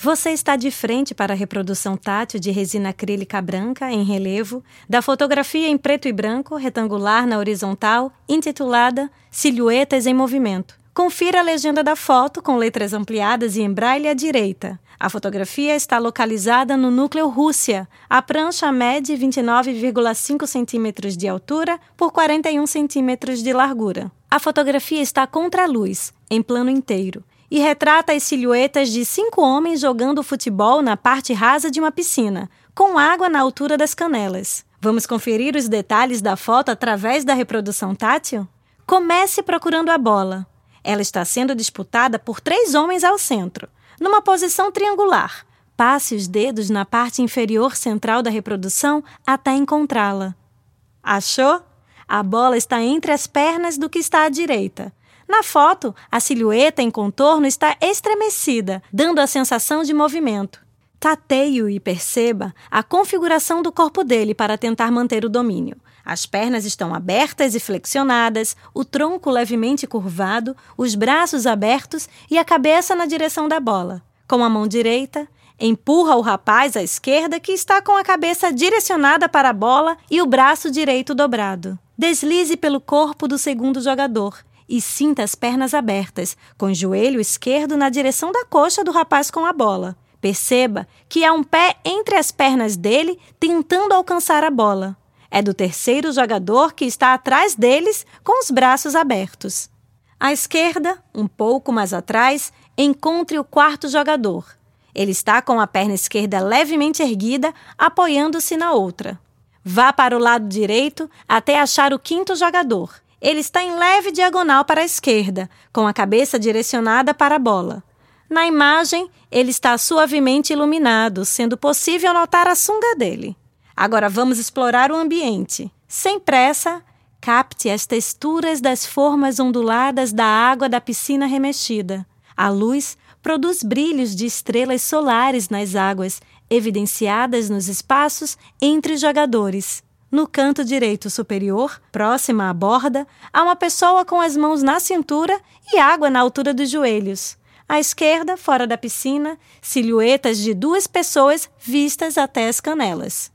Você está de frente para a reprodução tátil de resina acrílica branca em relevo da fotografia em preto e branco retangular na horizontal, intitulada Silhuetas em Movimento. Confira a legenda da foto com letras ampliadas e em braille à direita. A fotografia está localizada no núcleo Rússia. A prancha mede 29,5 cm de altura por 41 cm de largura. A fotografia está contra a luz, em plano inteiro, e retrata as silhuetas de 5 homens jogando futebol na parte rasa de uma piscina, com água na altura das canelas. Vamos conferir os detalhes da foto através da reprodução tátil? Comece procurando a bola. Ela está sendo disputada por 3 homens ao centro, numa posição triangular. Passe os dedos na parte inferior central da reprodução até encontrá-la. Achou? A bola está entre as pernas do que está à direita. Na foto, a silhueta em contorno está estremecida, dando a sensação de movimento. Tateie-o e perceba a configuração do corpo dele para tentar manter o domínio. As pernas estão abertas e flexionadas, o tronco levemente curvado, os braços abertos e a cabeça na direção da bola. Com a mão direita, empurra o rapaz à esquerda que está com a cabeça direcionada para a bola e o braço direito dobrado. Deslize pelo corpo do segundo jogador e sinta as pernas abertas, com o joelho esquerdo na direção da coxa do rapaz com a bola. Perceba que há um pé entre as pernas dele tentando alcançar a bola. É do terceiro jogador que está atrás deles com os braços abertos. À esquerda, um pouco mais atrás, encontre o quarto jogador. Ele está com a perna esquerda levemente erguida, apoiando-se na outra. Vá para o lado direito até achar o quinto jogador. Ele está em leve diagonal para a esquerda, com a cabeça direcionada para a bola. Na imagem, ele está suavemente iluminado, sendo possível notar a sunga dele. Agora vamos explorar o ambiente. Sem pressa, capte as texturas das formas onduladas da água da piscina remexida. A luz produz brilhos de estrelas solares nas águas, evidenciadas nos espaços entre os jogadores. No canto direito superior, próxima à borda, há uma pessoa com as mãos na cintura e água na altura dos joelhos. À esquerda, fora da piscina, silhuetas de 2 pessoas vistas até as canelas.